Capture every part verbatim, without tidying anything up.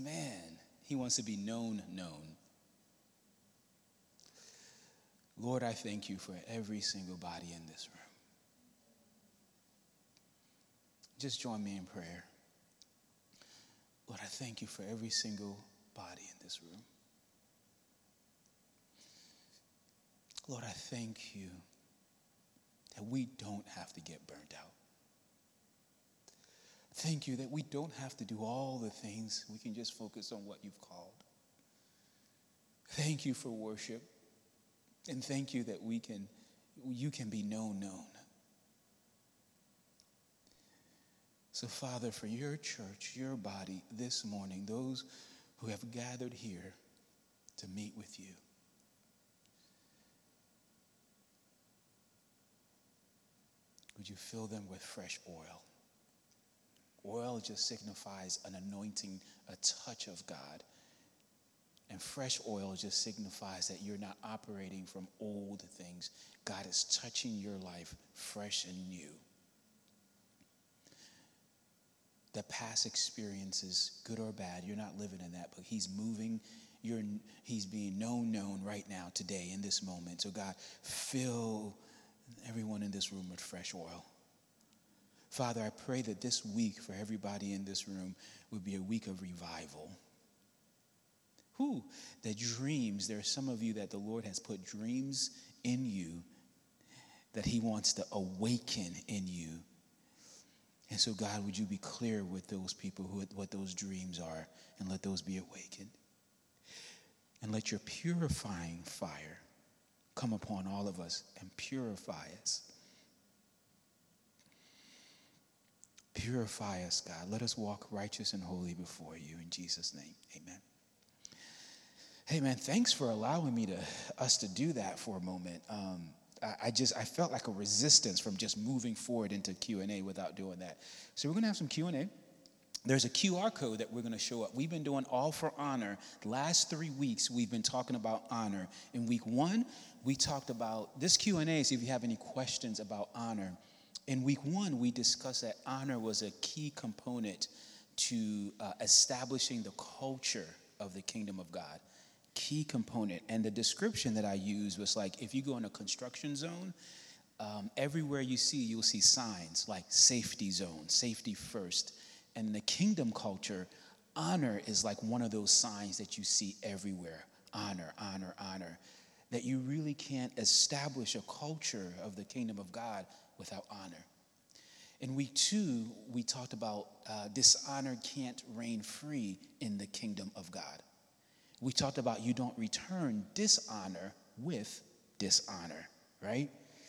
man, he wants to be known, known. Lord, I thank you for every single body in this room. Just join me in prayer. Lord, I thank you for every single body in this room. Lord, I thank you that we don't have to get burnt out. Thank you that we don't have to do all the things. We can just focus on what you've called. Thank you for worship. And thank you that we can, you can be known, known. So, Father, for your church, your body this morning, those who have gathered here to meet with you, would you fill them with fresh oil? Oil just signifies an anointing, a touch of God. And fresh oil just signifies that you're not operating from old things. God is touching your life fresh and new. The past experiences, good or bad, you're not living in that, but he's moving. You're, he's being known, known right now, today, in this moment. So God, fill everyone in this room with fresh oil. Father, I pray that this week for everybody in this room would be a week of revival. Who? The dreams, there are some of you that the Lord has put dreams in you that he wants to awaken in you. And so, God, would you be clear with those people who what those dreams are, and let those be awakened. And let your purifying fire come upon all of us and purify us. Purify us, God. Let us walk righteous and holy before you. In Jesus' name, amen. Hey, man, thanks for allowing me to us to do that for a moment. Um, I, I just, I felt like a resistance from just moving forward into Q and A without doing that. So we're going to have some Q and A. There's a Q R code that we're going to show up. We've been doing All for Honor. The last three weeks, we've been talking about honor. In week one, we talked about this Q and A, so if you have any questions about honor. In week one, we discussed that honor was a key component to uh, establishing the culture of the kingdom of God. Key component. And the description that I used was like, if you go in a construction zone, um, everywhere you see, you'll see signs like safety zone, safety first. And in the kingdom culture, honor is like one of those signs that you see everywhere. Honor, honor, honor. That you really can't establish a culture of the kingdom of God without honor. In week two, we talked about uh, dishonor can't reign free in the kingdom of God. We talked about you don't return dishonor with dishonor, right?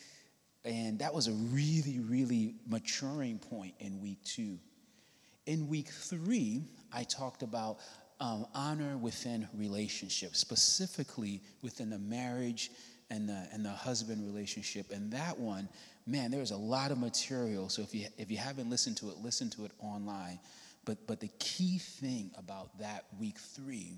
And that was a really, really maturing point in week two. In week three, I talked about um, honor within relationships, specifically within the marriage and the and the husband relationship. And that one, man, there's a lot of material. So if you if you haven't listened to it, listen to it online. But but the key thing about that week three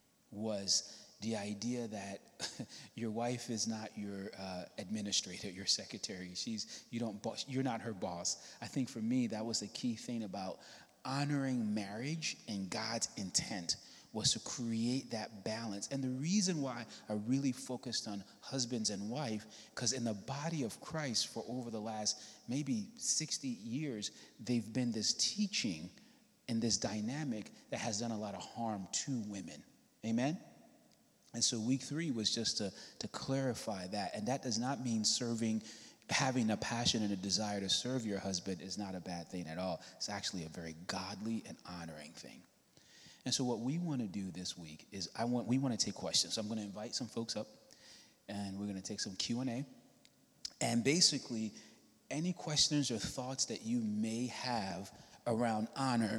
was the idea that your wife is not your uh, administrator, your secretary. She's you don't boss, you're not her boss. I think for me that was the key thing about honoring marriage and God's intent was to create that balance. And the reason why I really focused on husbands and wife, because in the body of Christ for over the last maybe sixty years, they've been this teaching and this dynamic that has done a lot of harm to women. Amen? And so week three was just to, to clarify that. And that does not mean serving, having a passion and a desire to serve your husband is not a bad thing at all. It's actually a very godly and honoring thing. And so what we want to do this week is I want we want to take questions. So I'm going to invite some folks up, and we're going to take some Q and A. And basically, any questions or thoughts that you may have around honor,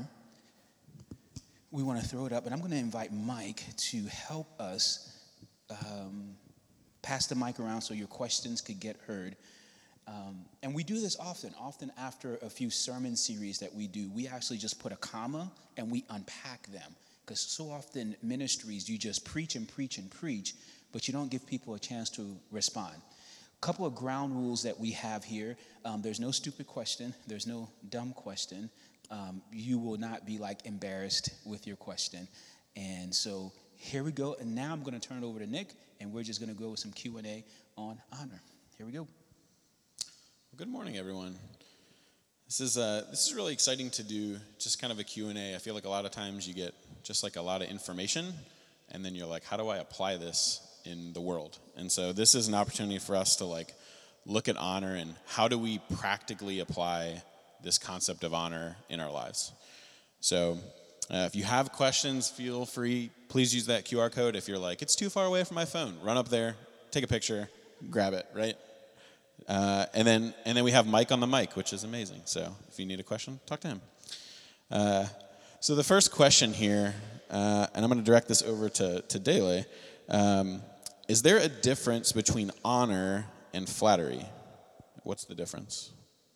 we want to throw it up, and I'm going to invite Mike to help us um, pass the mic around so your questions could get heard. Um, and we do this often. Often after a few sermon series that we do, we actually just put a comma and we unpack them. Because so often ministries, you just preach and preach and preach, but you don't give people a chance to respond. A couple of ground rules that we have here. Um, there's no stupid question. There's no dumb question. um, you will not be like embarrassed with your question. And so here we go. And now I'm going to turn it over to Nick, and we're just going to go with some Q and A on honor. Here we go. Well, good morning, everyone. This is uh, this is really exciting to do, just kind of a Q and A. I feel like a lot of times you get just like a lot of information, and then you're like, how do I apply this in the world? And so this is an opportunity for us to like look at honor and how do we practically apply this concept of honor in our lives. So uh, if you have questions, feel free, please use that Q R code. If you're like, it's too far away from my phone, run up there, take a picture, grab it, right? Uh, and then and then we have Mike on the mic, which is amazing. So if you need a question, talk to him. Uh, so the first question here, uh, and I'm going to direct this over to, to Dele, um, is there a difference between honor and flattery? What's the difference?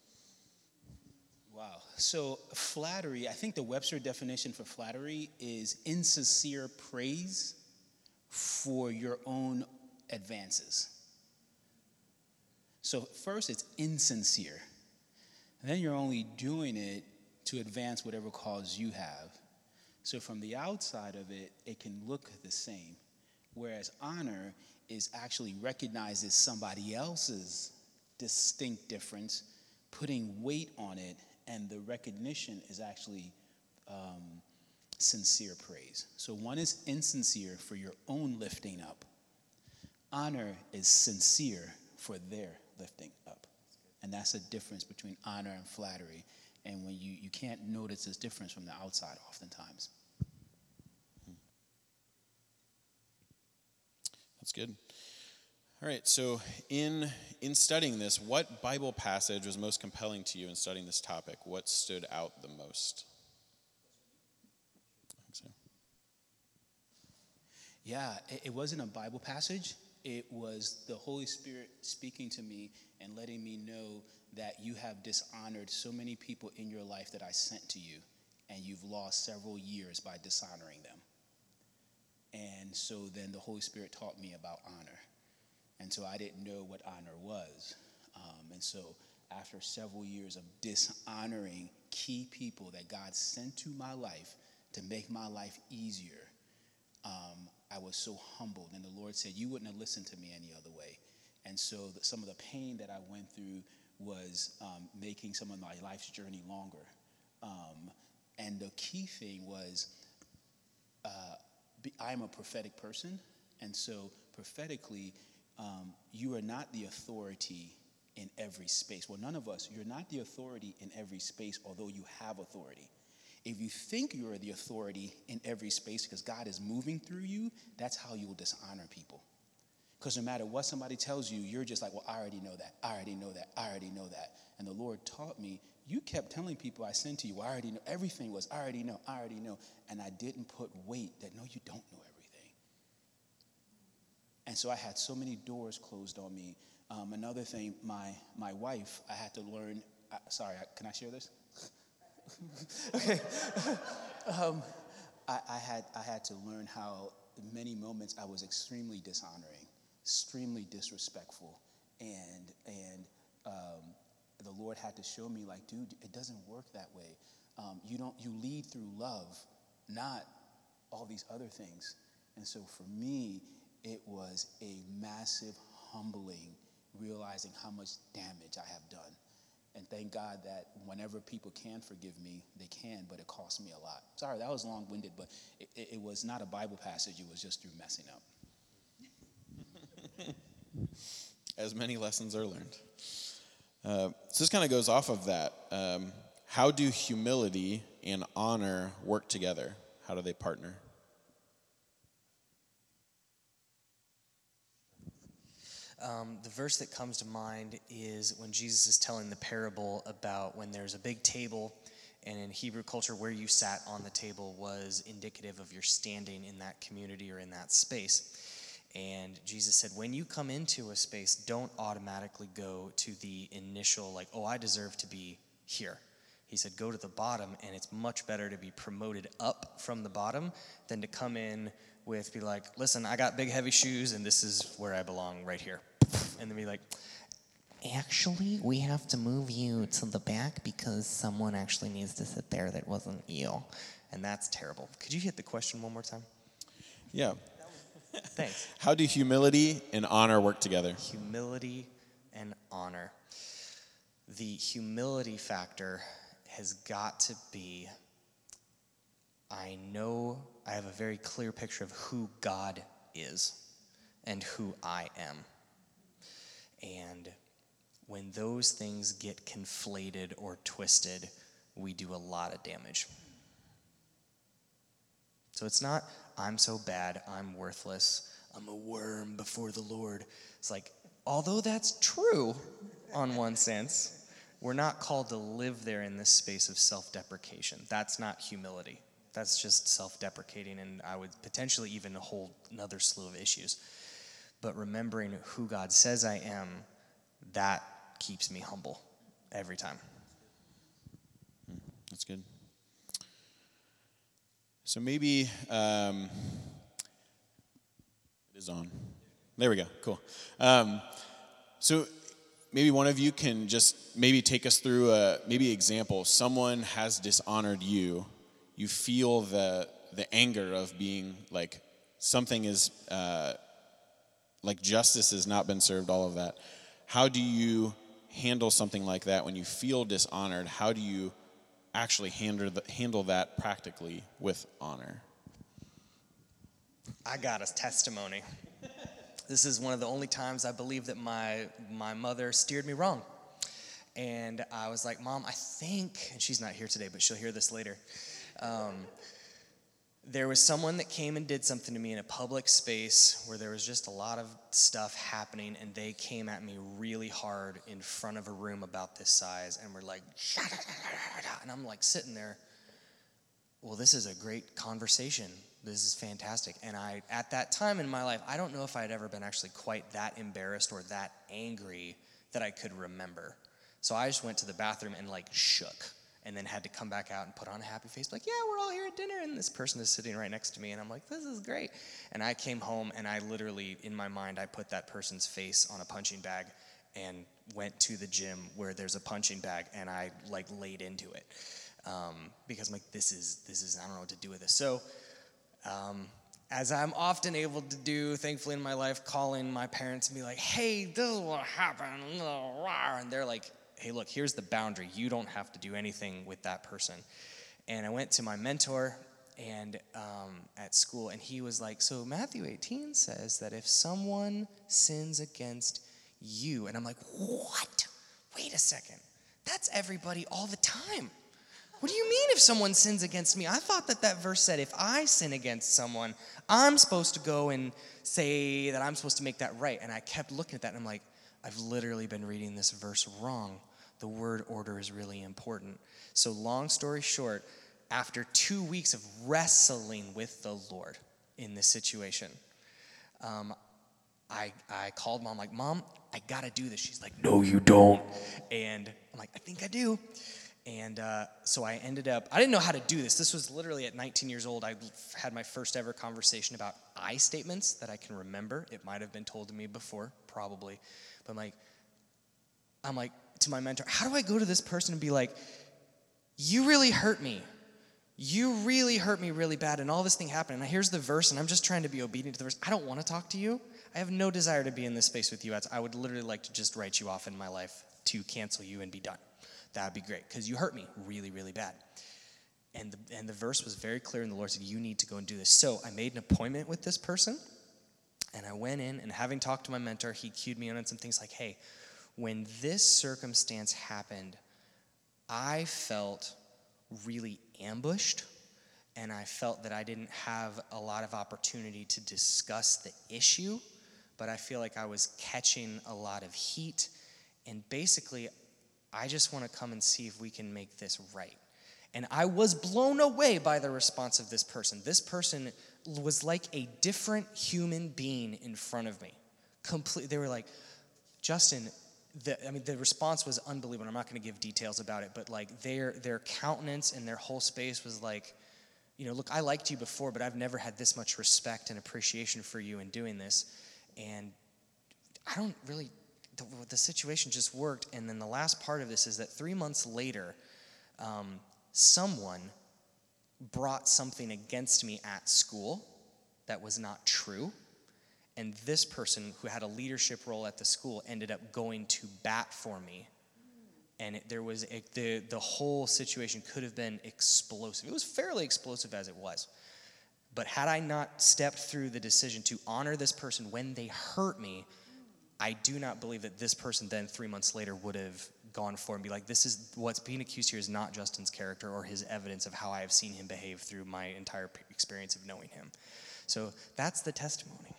Wow. So flattery, I think the Webster definition for flattery is insincere praise for your own advances. So first, it's insincere. And then you're only doing it to advance whatever cause you have. So from the outside of it, it can look the same. Whereas honor is actually recognizes somebody else's distinct difference, putting weight on it, and the recognition is actually um, sincere praise. So one is insincere for your own lifting up. Honor is sincere for their lifting up. And that's the difference between honor and flattery. And when you, you can't notice this difference from the outside oftentimes. That's good. All right, so in in studying this, what Bible passage was most compelling to you in studying this topic? What stood out the most? I think so. Yeah, it, it wasn't a Bible passage. It was the Holy Spirit speaking to me and letting me know that you have dishonored so many people in your life that I sent to you, and you've lost several years by dishonoring them. And so then the Holy Spirit taught me about honor. And so I didn't know what honor was. Um, and so after several years of dishonoring key people that God sent to my life to make my life easier, um, I was so humbled. And the Lord said, you wouldn't have listened to me any other way. And so the, some of the pain that I went through was um, making some of my life's journey longer. Um, and the key thing was, uh, be, I'm a prophetic person. And so prophetically, um, you are not the authority in every space. Well, none of us, you're not the authority in every space, although you have authority. If you think you are the authority in every space because God is moving through you, that's how you will dishonor people. Because no matter what somebody tells you, you're just like, well, I already know that. I already know that. I already know that. And the Lord taught me, you kept telling people I sent to you, well, I already know. Everything was, I already know, I already know. And I didn't put weight that, no, you don't know everything. And so I had so many doors closed on me. Um, another thing, my my wife, I had to learn, uh, sorry, can I share this? Okay. um, I, I had I had to learn how in many moments I was extremely dishonoring, extremely disrespectful, and and um, the Lord had to show me, like, dude, it doesn't work that way. Um, you don't you lead through love, not all these other things. And so for me, it was a massive humbling, realizing how much damage I have done. And thank God that whenever people can forgive me, they can, but it cost me a lot. Sorry, that was long-winded, but it, it, it was not a Bible passage. It was just through messing up. As many lessons are learned. Uh, so this kind of goes off of that. Um, how do humility and honor work together? How do they partner? Um, the verse that comes to mind is when Jesus is telling the parable about when there's a big table, and in Hebrew culture, where you sat on the table was indicative of your standing in that community or in that space. And Jesus said, when you come into a space, don't automatically go to the initial, like, oh, I deserve to be here. He said, go to the bottom, and it's much better to be promoted up from the bottom than to come in with, be like, listen, I got big, heavy shoes, and this is where I belong right here. And then be like, actually, we have to move you to the back because someone actually needs to sit there that wasn't you. And that's terrible. Could you hit the question one more time? Yeah. Thanks. How do humility and honor work together? Humility and honor. The humility factor has got to be, I know I have a very clear picture of who God is and who I am. And when those things get conflated or twisted, we do a lot of damage. So it's not, I'm so bad, I'm worthless, I'm a worm before the Lord. It's like, although that's true on one sense, we're not called to live there in this space of self-deprecation. That's not humility. That's just self-deprecating, and I would potentially even hold another slew of issues. But remembering who God says I am, that keeps me humble every time. That's good. So maybe um, it is on. There we go. Cool. Um, so maybe one of you can just maybe take us through a maybe example. Someone has dishonored you. You feel the the anger of being like something is uh, like justice has not been served. All of that. How do you handle something like that when you feel dishonored? How do you actually handle the, handle that practically with honor? I got a testimony. This is one of the only times I believe that my my mother steered me wrong. And I was like, Mom, I think, and she's not here today, but she'll hear this later. Um, there was someone that came and did something to me in a public space where there was just a lot of stuff happening, and they came at me really hard in front of a room about this size, and were like, and I'm like sitting there, well, this is a great conversation. This is fantastic. And I, at that time in my life, I don't know if I had ever been actually quite that embarrassed or that angry that I could remember. So I just went to the bathroom and like shook, and then had to come back out and put on a happy face, like, yeah, we're all here at dinner, and this person is sitting right next to me, and I'm like, this is great. And I came home, and I literally, in my mind, I put that person's face on a punching bag and went to the gym where there's a punching bag, and I like laid into it. Um, because I'm like, this is, this is, I don't know what to do with this. So, um, as I'm often able to do, thankfully in my life, calling my parents and be like, hey, this is what happened, and they're like, hey, look, here's the boundary. You don't have to do anything with that person. And I went to my mentor and um, at school, and he was like, so Matthew eighteen says that if someone sins against you, and I'm like, what? Wait a second. That's everybody all the time. What do you mean if someone sins against me? I thought that that verse said if I sin against someone, I'm supposed to go and say that I'm supposed to make that right. And I kept looking at that, and I'm like, I've literally been reading this verse wrong. The word order is really important. So long story short, after two weeks of wrestling with the Lord in this situation, um, I I called Mom, like, Mom, I got to do this. She's like, no, you don't. And I'm like, I think I do. And uh, so I ended up, I didn't know how to do this. This was literally at nineteen years old. I had my first ever conversation about I statements that I can remember. It might have been told to me before, probably. But I'm like, I'm like, to my mentor, how do I go to this person and be like, you really hurt me. You really hurt me really bad, and all this thing happened. And here's the verse, and I'm just trying to be obedient to the verse. I don't want to talk to you. I have no desire to be in this space with you. I would literally like to just write you off in my life to cancel you and be done. That would be great, because you hurt me really, really bad. And the, and the verse was very clear, and the Lord said, you need to go and do this. So I made an appointment with this person, and I went in, and having talked to my mentor, he cued me in on some things like, hey, when this circumstance happened, I felt really ambushed, and I felt that I didn't have a lot of opportunity to discuss the issue, but I feel like I was catching a lot of heat, and basically, I just want to come and see if we can make this right. And I was blown away by the response of this person. This person was like a different human being in front of me. Complete. They were like, Justin, The, I mean, the response was unbelievable. I'm not going to give details about it, but like their their countenance and their whole space was like, you know, look, I liked you before, but I've never had this much respect and appreciation for you in doing this, and I don't really, it the, the situation just worked. And then the last part of this is that three months later, um, someone brought something against me at school that was not true. And this person who had a leadership role at the school ended up going to bat for me. And it, there was a, the the whole situation could have been explosive. It was fairly explosive as it was. But had I not stepped through the decision to honor this person when they hurt me, I do not believe that this person then three months later would have gone for and be like, this is what's being accused here is not Justin's character or his evidence of how I have seen him behave through my entire experience of knowing him. So that's the testimony.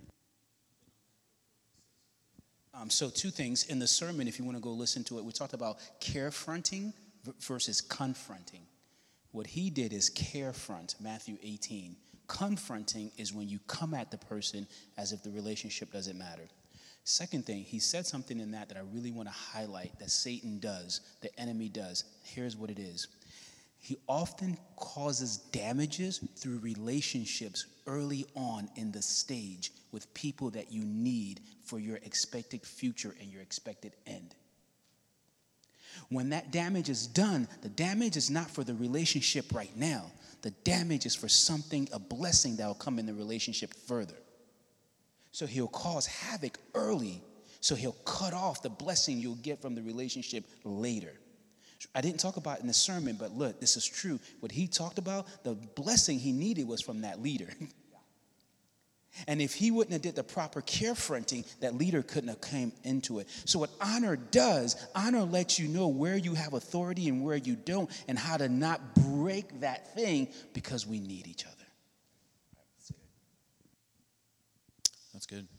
Um, so two things. In the sermon, if you want to go listen to it, we talked about carefronting versus confronting. What he did is carefront, Matthew eighteen. Confronting is when you come at the person as if the relationship doesn't matter. Second thing, he said something in that that I really want to highlight that Satan does, the enemy does. Here's what it is. He often causes damages through relationships early on in the stage with people that you need for your expected future and your expected end. When that damage is done, the damage is not for the relationship right now. The damage is for something, a blessing that will come in the relationship further. So he'll cause havoc early, so he'll cut off the blessing you'll get from the relationship later. I didn't talk about it in the sermon, but look, this is true. What he talked about, the blessing he needed was from that leader. And if he wouldn't have did the proper carefronting, that leader couldn't have came into it. So what honor does, honor lets you know where you have authority and where you don't, and how to not break that thing because we need each other. That's good. That's good.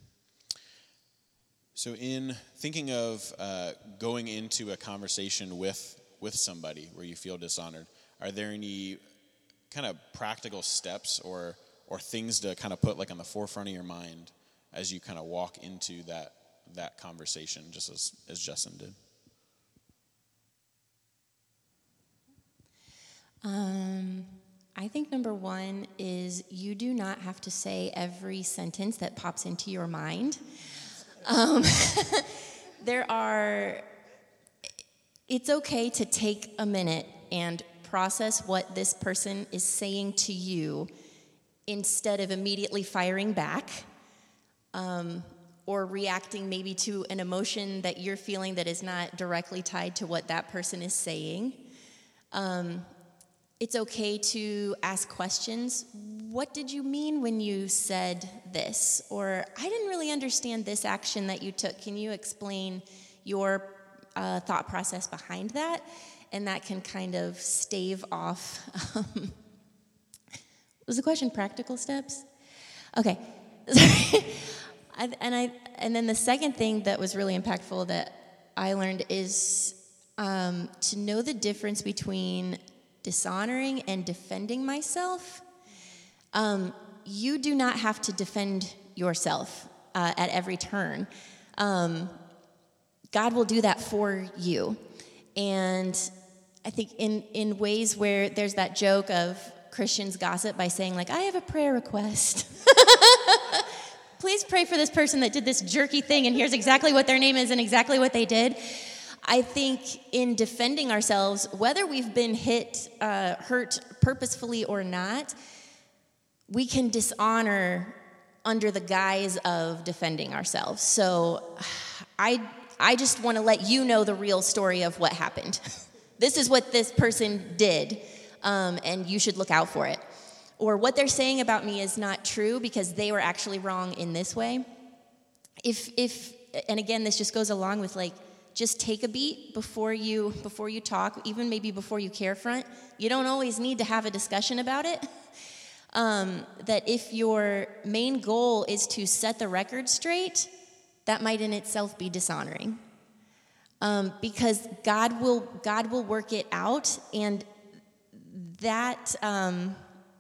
So in thinking of uh, going into a conversation with with somebody where you feel dishonored, are there any kind of practical steps or or things to kind of put like on the forefront of your mind as you kind of walk into that that conversation, just as, as Justin did? Um, I think number one is you do not have to say every sentence that pops into your mind. Um, there are, it's okay to take a minute and process what this person is saying to you instead of immediately firing back um, or reacting maybe to an emotion that you're feeling that is not directly tied to what that person is saying. Um, it's okay to ask questions. What did you mean when you said this? Or I didn't really understand this action that you took. Can you explain your uh, thought process behind that? And that can kind of stave off. Um, was the question practical steps? Okay. I, and I and then the second thing that was really impactful that I learned is um, to know the difference between dishonoring and defending myself. Um, you do not have to defend yourself uh, at every turn. Um, God will do that for you. And I think in, in ways where there's that joke of Christians gossip by saying, like, I have a prayer request. Please pray for this person that did this jerky thing, and here's exactly what their name is and exactly what they did. I think in defending ourselves, whether we've been hit, uh, hurt purposefully or not, we can dishonor under the guise of defending ourselves. So I, I just want to let you know the real story of what happened. This is what this person did, um, and you should look out for it. Or what they're saying about me is not true because they were actually wrong in this way. If, if, and again, this just goes along with like, just take a beat before you before you talk, even maybe before you carefront. You don't always need to have a discussion about it. Um, that if your main goal is to set the record straight, that might in itself be dishonoring. Um, because God will God will work it out, and that um,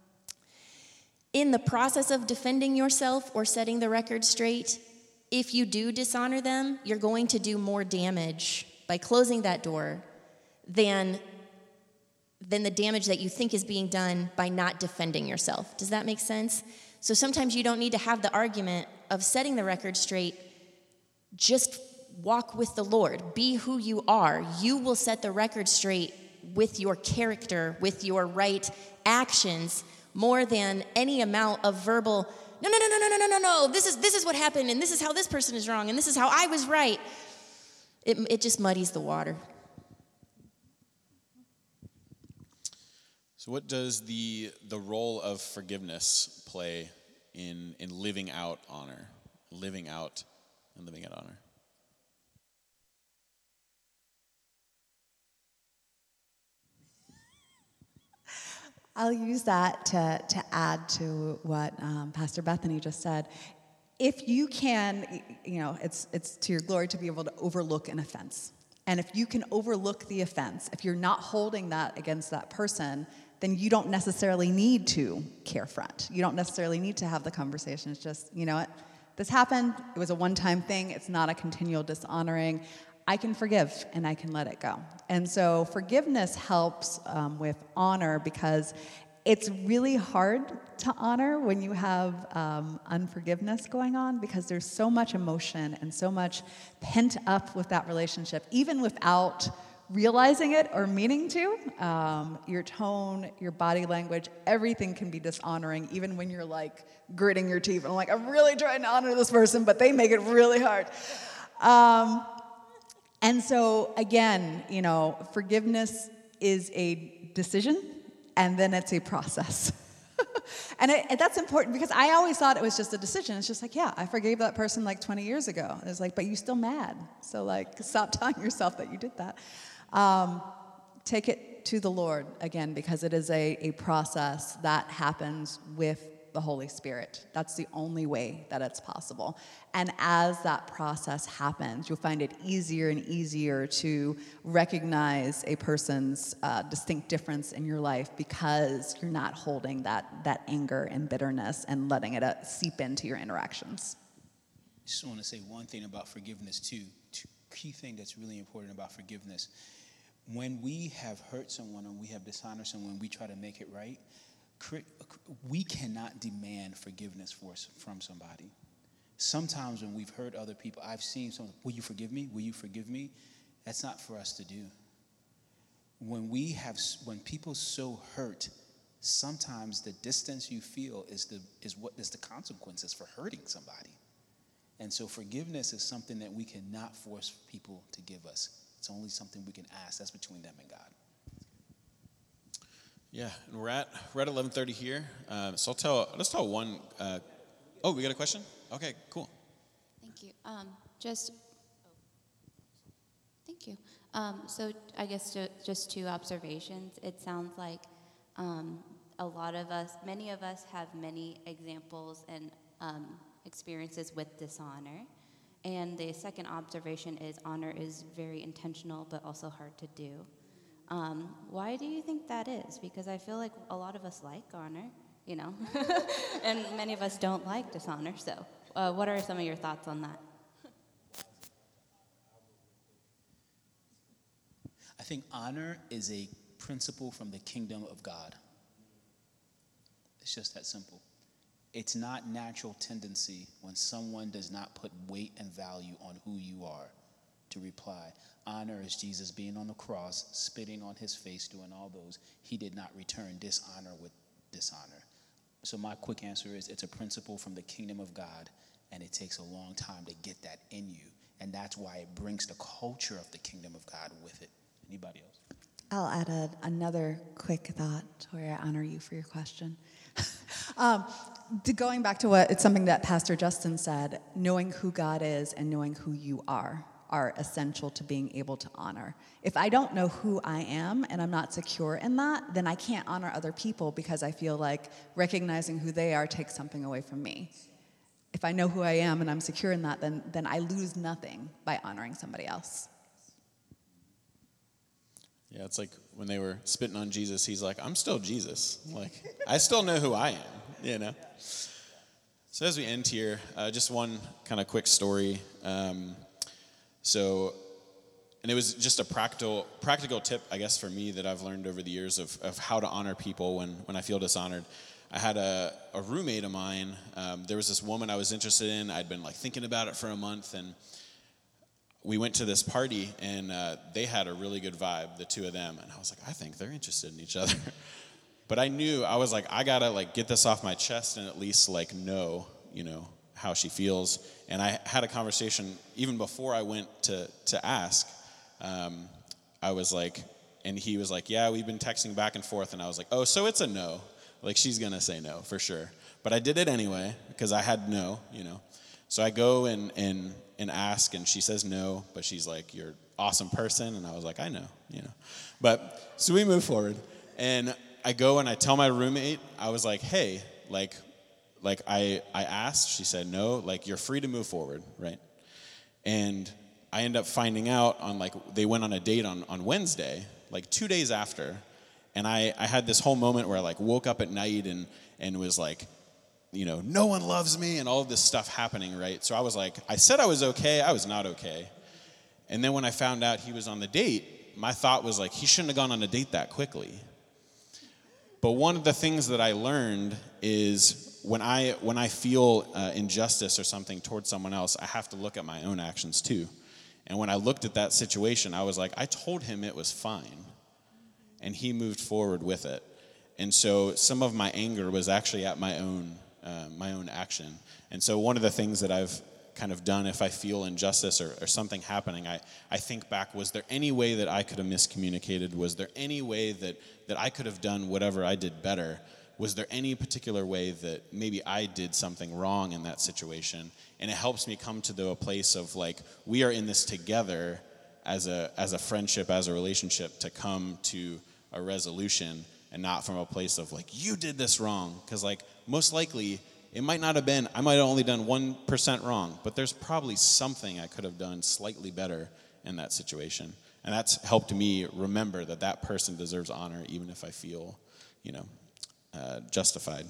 in the process of defending yourself or setting the record straight, if you do dishonor them, you're going to do more damage by closing that door than, than the damage that you think is being done by not defending yourself. Does that make sense? So sometimes you don't need to have the argument of setting the record straight. Just walk with the Lord. Be who you are. You will set the record straight with your character, with your right actions, more than any amount of verbal, no, no, no, no, no, no, no, no, no, this is, this is what happened, and this is how this person is wrong, and this is how I was right. It, it just muddies the water. So what does the the role of forgiveness play in in living out honor, living out and living out honor? I'll use that to, to add to what um, Pastor Bethany just said. If you can, you know, it's it's to your glory to be able to overlook an offense. And if you can overlook the offense, if you're not holding that against that person, then you don't necessarily need to carefront. You don't necessarily need to have the conversation. It's just, you know what, this happened, it was a one-time thing, it's not a continual dishonoring. I can forgive and I can let it go. And so forgiveness helps um, with honor because it's really hard to honor when you have um, unforgiveness going on because there's so much emotion and so much pent up with that relationship, even without realizing it or meaning to. Um, your tone, your body language, everything can be dishonoring, even when you're like gritting your teeth and like, I'm really trying to honor this person, but they make it really hard. Um, and so again, you know, forgiveness is a decision, and then it's a process. and, it, and that's important because I always thought it was just a decision. It's just like, yeah, I forgave that person like twenty years ago. It's like, but you're still mad. So like, stop telling yourself that you did that. Um, take it to the Lord, again, because it is a, a process that happens with the Holy Spirit. That's the only way that it's possible. And as that process happens, you'll find it easier and easier to recognize a person's uh, distinct difference in your life because you're not holding that, that anger and bitterness and letting it uh, seep into your interactions. I just want to say one thing about forgiveness, too. Two key thing that's really important about forgiveness. When we have hurt someone or we have dishonored someone, we try to make it right, we cannot demand forgiveness for, from somebody. Sometimes when we've hurt other people, I've seen someone, will you forgive me? Will you forgive me? That's not for us to do. When we have, when people so hurt, sometimes the distance you feel is the is what is the consequences for hurting somebody. And so forgiveness is something that we cannot force people to give us. It's only something we can ask. That's between them and God. Yeah, and we're at we're at eleven thirty here. Uh, so I'll tell let's tell one. Uh, oh, we got a question? Okay, cool. Thank you. Um, just thank you. Um, so I guess ju- just two observations. It sounds like um, a lot of us, many of us, have many examples and um, experiences with dishonor. And the second observation is honor is very intentional, but also hard to do. Um, why do you think that is? Because I feel like a lot of us like honor, you know, and many of us don't like dishonor. So uh, what are some of your thoughts on that? I think honor is a principle from the kingdom of God. It's just that simple. It's not natural tendency when someone does not put weight and value on who you are to reply. Honor is Jesus being on the cross, spitting on his face, doing all those. He did not return dishonor with dishonor. So my quick answer is it's a principle from the kingdom of God, and it takes a long time to get that in you. And that's why it brings the culture of the kingdom of God with it. Anybody else? I'll add a, another quick thought, Tori. I honor you for your question. um, to going back to what, it's something that Pastor Justin said, knowing who God is and knowing who you are are essential to being able to honor. If I don't know who I am and I'm not secure in that, then I can't honor other people because I feel like recognizing who they are takes something away from me. If I know who I am and I'm secure in that, then, then I lose nothing by honoring somebody else. Yeah, it's like when they were spitting on Jesus, he's like, I'm still Jesus. Like, I still know who I am, you know? So as we end here, uh, just one kind of quick story. Um, so, and it was just a practical practical tip, I guess, for me that I've learned over the years of, of how to honor people when, when I feel dishonored. I had a, a roommate of mine. Um, there was this woman I was interested in. I'd been like thinking about it for a month, and we went to this party, and uh, they had a really good vibe, the two of them. And I was like, I think they're interested in each other. But I knew, I was like, I gotta like get this off my chest and at least like know, you know, how she feels. And I had a conversation even before I went to to ask. Um, I was like, and he was like, yeah, we've been texting back and forth. And I was like, oh, so it's a no. Like, she's gonna say no for sure. But I did it anyway because I had no, you know. So I go and and and ask, and she says no, but she's like, you're an awesome person. And I was like, I know, you know. But so we move forward, and I go and I tell my roommate, I was like, hey, like, like I, I asked, she said no, like, you're free to move forward, right? And I end up finding out on, like, they went on a date on, on Wednesday, like two days after, and I, I had this whole moment where I, like, woke up at night and, and was like, you know, no one loves me and all of this stuff happening, right? So I was like, I said I was okay, I was not okay. And then when I found out he was on the date, my thought was like, he shouldn't have gone on a date that quickly. But one of the things that I learned is when I when I feel uh, injustice or something towards someone else, I have to look at my own actions too. And when I looked at that situation, I was like, I told him it was fine. And he moved forward with it. And so some of my anger was actually at my own uh, my own action. And so one of the things that I've kind of done if I feel injustice or, or something happening, I, I think back, was there any way that I could have miscommunicated? Was there any way that, that I could have done whatever I did better? Was there any particular way that maybe I did something wrong in that situation? And it helps me come to the, a place of like, we are in this together as a as a friendship, as a relationship, to come to a resolution and not from a place of like, you did this wrong. Because like, most likely, it might not have been, I might have only done one percent wrong, but there's probably something I could have done slightly better in that situation. And that's helped me remember that that person deserves honor, even if I feel, you know, uh, justified.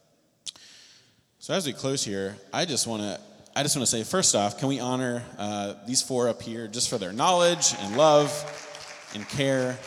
So as we close here, I just want to, I just want to say, first off, can we honor uh, these four up here just for their knowledge and love and care?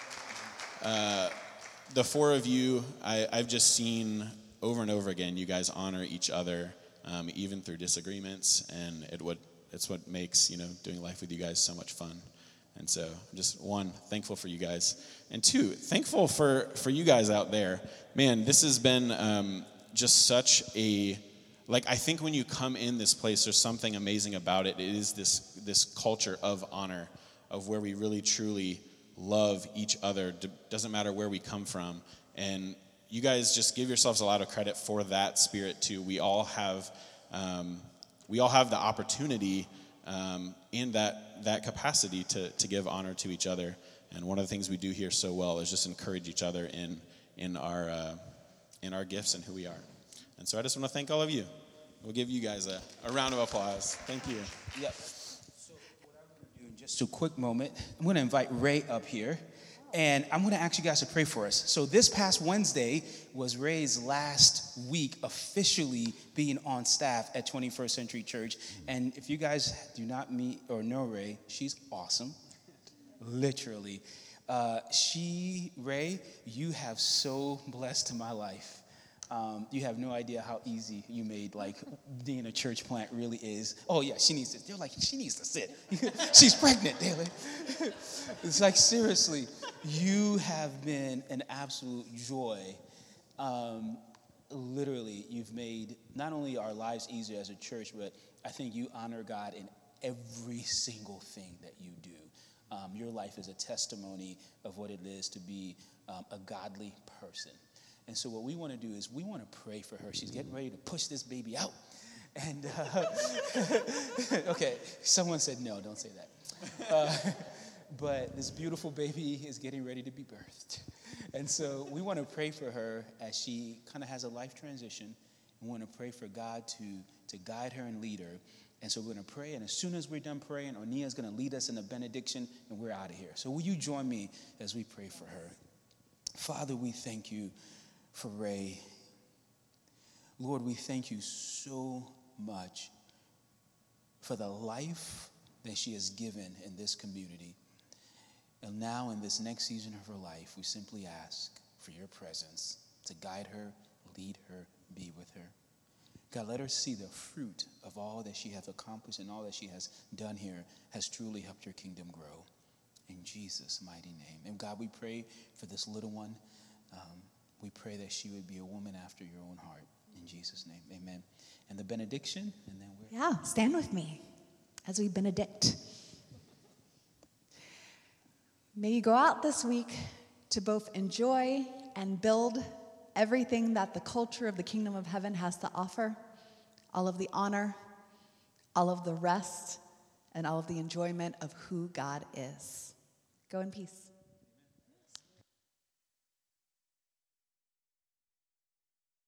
Uh, the four of you, I, I've just seen over and over again, you guys honor each other, um, even through disagreements, and it would, it's what makes, you know, doing life with you guys so much fun. And so, just one, thankful for you guys, and two, thankful for, for you guys out there. Man, this has been um, just such a, like, I think when you come in this place, there's something amazing about it. It is this this culture of honor, of where we really truly love each other. D- doesn't matter where we come from, and you guys just give yourselves a lot of credit for that spirit too. We all have, um, we all have the opportunity um, and that that capacity to to give honor to each other. And one of the things we do here so well is just encourage each other in in our uh, in our gifts and who we are. And so I just want to thank all of you. We'll give you guys a, a round of applause. Thank you. Yep. So what I'm going to do in just a quick moment, I'm going to invite Ray up here. And I'm going to ask you guys to pray for us. So this past Wednesday was Ray's last week officially being on staff at twenty-first Century Church. And if you guys do not meet or know Ray, she's awesome. Literally. Uh, she, Ray, you have so blessed my life. Um, you have no idea how easy you made, like, being a church plant really is. Oh, yeah, she needs to. They're like, she needs to sit. She's pregnant, David. It's like, seriously, you have been an absolute joy. Um, literally, you've made not only our lives easier as a church, but I think you honor God in every single thing that you do. Um, your life is a testimony of what it is to be um, a godly person. And so what we want to do is we want to pray for her. She's getting ready to push this baby out. And, uh, okay, someone said no, don't say that. Uh, but this beautiful baby is getting ready to be birthed. And so we want to pray for her as she kind of has a life transition. We want to pray for God to, to guide her and lead her. And so we're going to pray, and as soon as we're done praying, Onia's going to lead us in a benediction, and we're out of here. So will you join me as we pray for her? Father, we thank you for Ray. Lord, we thank you so much for the life that she has given in this community. And now in this next season of her life, we simply ask for your presence to guide her, lead her, be with her. God, let her see the fruit of all that she has accomplished and all that she has done here has truly helped your kingdom grow. In Jesus' mighty name. And God, we pray for this little one. Um, we pray that she would be a woman after your own heart. In Jesus' name, amen. And the benediction, and then we're... Yeah, stand with me as we benedict. May you go out this week to both enjoy and build everything that the culture of the kingdom of heaven has to offer, all of the honor, all of the rest, and all of the enjoyment of who God is. Go in peace.